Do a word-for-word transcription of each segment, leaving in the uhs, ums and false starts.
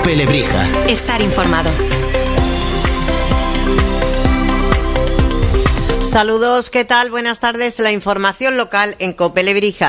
COPE Lebrija. Estar informado. Saludos, ¿qué tal? Buenas tardes. La información local en COPE Lebrija.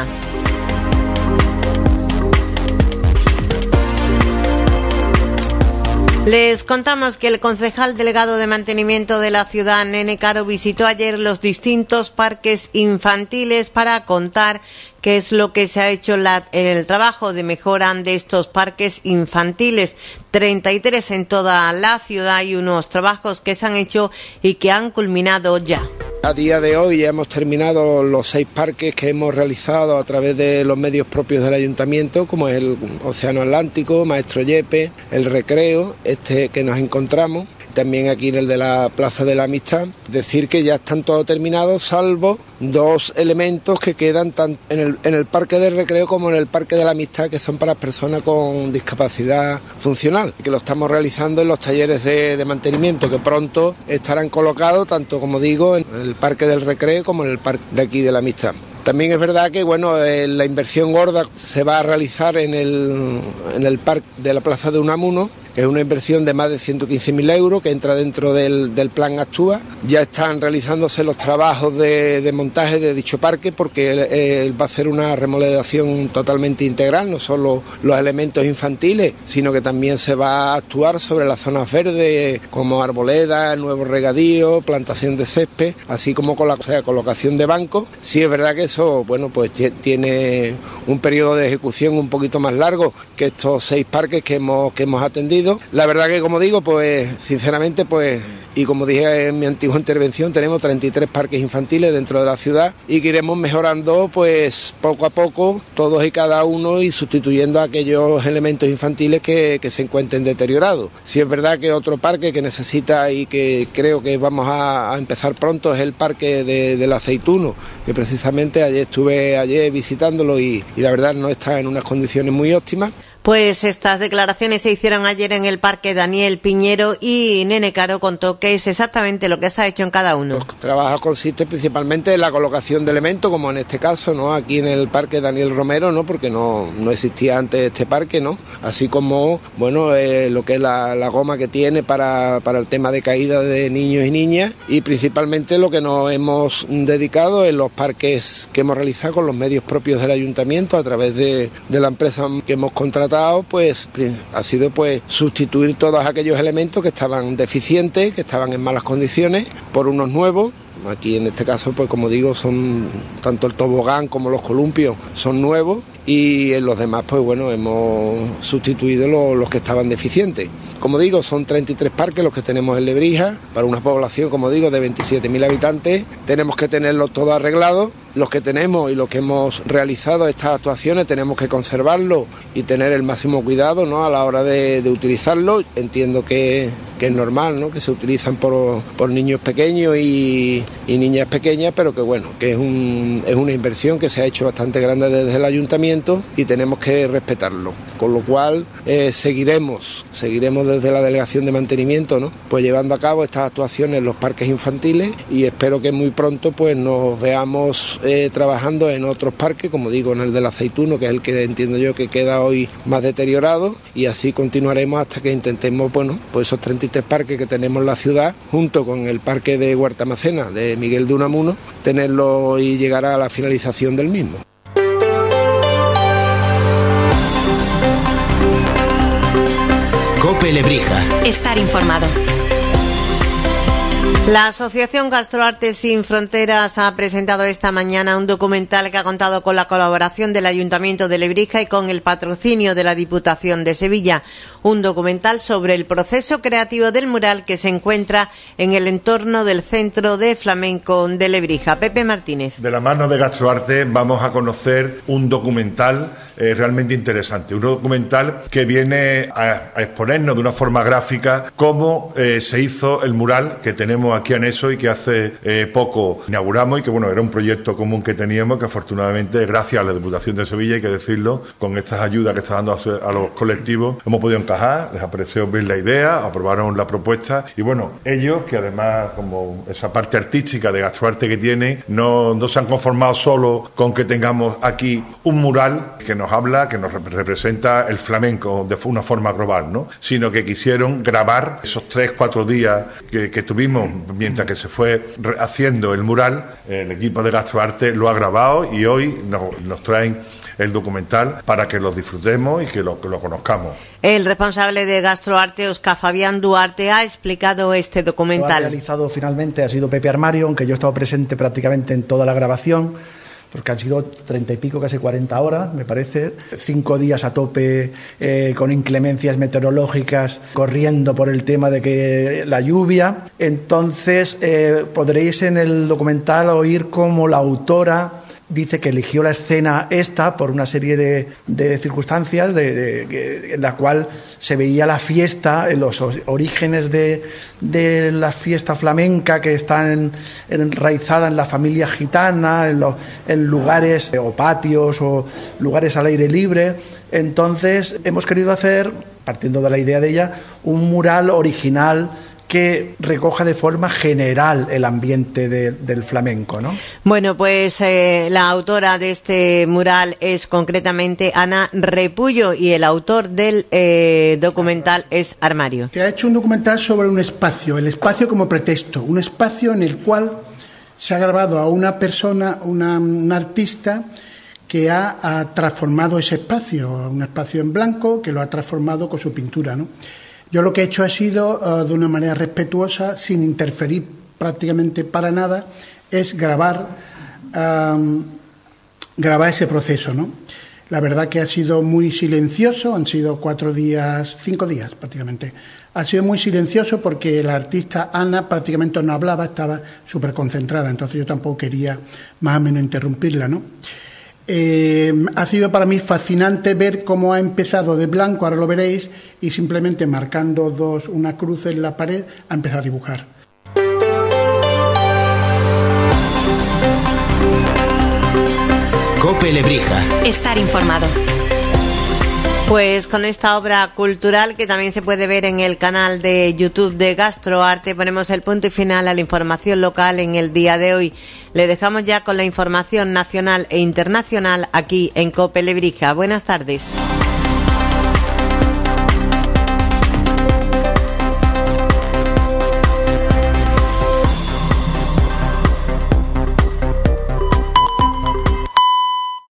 Les contamos que el concejal delegado de mantenimiento de la ciudad, Nene Caro, visitó ayer los distintos parques infantiles para contar qué es lo que se ha hecho la, en el trabajo de mejora de estos parques infantiles. treinta y tres en toda la ciudad y unos trabajos que se han hecho y que han culminado ya. A día de hoy ya hemos terminado los seis parques que hemos realizado a través de los medios propios del ayuntamiento, como es el Océano Atlántico, Maestro Yepes, el Recreo, este que nos encontramos, también aquí en el de la Plaza de la Amistad. Decir que ya están todos terminados, salvo dos elementos que quedan tanto en el, en el Parque del Recreo como en el Parque de la Amistad, que son para personas con discapacidad funcional, que lo estamos realizando en los talleres de, de mantenimiento, que pronto estarán colocados, tanto como digo, en el Parque del Recreo como en el Parque de aquí de la Amistad. También es verdad que bueno, eh, la inversión gorda se va a realizar en el, en el Parque de la Plaza de Unamuno, que es una inversión de más de ciento quince mil euros que entra dentro del, del plan Actúa. Ya están realizándose los trabajos de, de montaje de dicho parque, porque eh, va a hacer una remodelación totalmente integral, no solo los elementos infantiles, sino que también se va a actuar sobre las zonas verdes como arboledas, nuevos regadíos, plantación de césped, así como con la o sea, colocación de bancos. Sí es verdad que eso bueno, pues tiene un periodo de ejecución un poquito más largo que estos seis parques que hemos, que hemos atendido. La verdad que, como digo, pues sinceramente, pues y como dije en mi antigua intervención, tenemos treinta y tres parques infantiles dentro de la ciudad y que iremos mejorando pues poco a poco todos y cada uno y sustituyendo aquellos elementos infantiles que, que se encuentren deteriorados. Si es verdad que otro parque que necesita y que creo que vamos a, a empezar pronto es el parque de, del Aceituno, que precisamente ayer estuve ayer visitándolo y, y la verdad no está en unas condiciones muy óptimas. Pues estas declaraciones se hicieron ayer en el Parque Daniel Piñero y Nene Caro contó qué es exactamente lo que se ha hecho en cada uno. Los trabajos consisten principalmente en la colocación de elementos, como en este caso, ¿no? Aquí en el Parque Daniel Romero, ¿no? Porque no, no existía antes este parque, ¿no? Así como, bueno, eh, lo que es la, la goma que tiene para, para el tema de caída de niños y niñas, y principalmente lo que nos hemos dedicado en los parques que hemos realizado con los medios propios del ayuntamiento a través de, de la empresa que hemos contratado. Pues ha sido pues sustituir todos aquellos elementos que estaban deficientes, que estaban en malas condiciones, por unos nuevos. Aquí en este caso, pues como digo, son tanto el tobogán como los columpios son nuevos y en los demás, pues bueno, hemos sustituido los, los que estaban deficientes. Como digo, son treinta y tres parques los que tenemos en Lebrija, para una población, como digo, de veintisiete mil habitantes. Tenemos que tenerlos todos arreglados. Los que tenemos y los que hemos realizado estas actuaciones tenemos que conservarlos y tener el máximo cuidado, ¿no? A la hora de, de utilizarlos. Entiendo que, que es normal, ¿no? Que se utilizan por, por niños pequeños y, y niñas pequeñas, pero que bueno, que es, un, es una inversión que se ha hecho bastante grande desde el ayuntamiento y tenemos que respetarlo. Con lo cual eh, seguiremos, seguiremos desde la Delegación de Mantenimiento, ¿no? Pues llevando a cabo estas actuaciones en los parques infantiles y espero que muy pronto pues nos veamos Eh, trabajando en otros parques, como digo, en el del Aceituno, que es el que entiendo yo que queda hoy más deteriorado, y así continuaremos hasta que intentemos, bueno, pues esos treinta y tres parques que tenemos en la ciudad, junto con el parque de Huerta Macena de Miguel de Unamuno, tenerlo y llegar a la finalización del mismo. COPE Lebrija. Estar informado. La Asociación Gastroarte Sin Fronteras ha presentado esta mañana un documental que ha contado con la colaboración del Ayuntamiento de Lebrija y con el patrocinio de la Diputación de Sevilla. Un documental sobre el proceso creativo del mural que se encuentra en el entorno del Centro de Flamenco de Lebrija. Pepe Martínez. De la mano de Gastroarte vamos a conocer un documental eh, realmente interesante, un documental que viene a, a exponernos de una forma gráfica cómo eh, se hizo el mural que tenemos aquí anexo y que hace eh, poco inauguramos y que bueno, era un proyecto común que teníamos que afortunadamente gracias a la Diputación de Sevilla, hay que decirlo, con estas ayudas que está dando a, a los colectivos hemos podido encajar, les pareció bien la idea, aprobaron la propuesta y bueno, ellos que además como esa parte artística de Gastroarte que tienen, no, no se han conformado solo con que tengamos aquí un mural que nos nos habla, que nos representa el flamenco de una forma global, ¿no? Sino que quisieron grabar esos tres, cuatro días que, que tuvimos mientras que se fue haciendo el mural. El equipo de Gastroarte lo ha grabado y hoy nos, nos traen el documental para que lo disfrutemos y que lo, que lo conozcamos. El responsable de Gastroarte, Óscar Fabián Duarte, ha explicado este documental. Lo ha realizado finalmente, ha sido Pepe Armario, aunque yo he estado presente prácticamente en toda la grabación, porque han sido treinta y pico, casi cuarenta horas, me parece, cinco días a tope, eh, con inclemencias meteorológicas, corriendo por el tema de que la lluvia. Entonces, eh, podréis en el documental oír cómo la autora dice que eligió la escena esta por una serie de, de circunstancias de, de, de, en la cual se veía la fiesta, en los orígenes de, de la fiesta flamenca que está en, enraizada en la familia gitana, en, los, en lugares o patios o lugares al aire libre. Entonces hemos querido hacer, partiendo de la idea de ella, un mural original que recoja de forma general el ambiente de, del flamenco, ¿no? Bueno, pues eh, la autora de este mural es concretamente Ana Repullo y el autor del eh, documental es Armario. Se ha hecho un documental sobre un espacio, el espacio como pretexto, un espacio en el cual se ha grabado a una persona, una, una artista que ha, ha transformado ese espacio, un espacio en blanco, que lo ha transformado con su pintura, ¿no? Yo lo que he hecho ha sido, uh, de una manera respetuosa, sin interferir prácticamente para nada, es grabar, um, grabar ese proceso, ¿no? La verdad que ha sido muy silencioso, han sido cuatro días, cinco días prácticamente. Ha sido muy silencioso porque la artista Ana prácticamente no hablaba, estaba súper concentrada, entonces yo tampoco quería más o menos interrumpirla, ¿no? Eh, ha sido para mí fascinante ver cómo ha empezado de blanco, ahora lo veréis, y simplemente marcando dos, una cruz en la pared, ha empezado a dibujar. COPE Lebrija. Estar informado. Pues con esta obra cultural que también se puede ver en el canal de YouTube de Gastroarte ponemos el punto y final a la información local en el día de hoy. Le dejamos ya con la información nacional e internacional aquí en COPE Lebrija. Buenas tardes.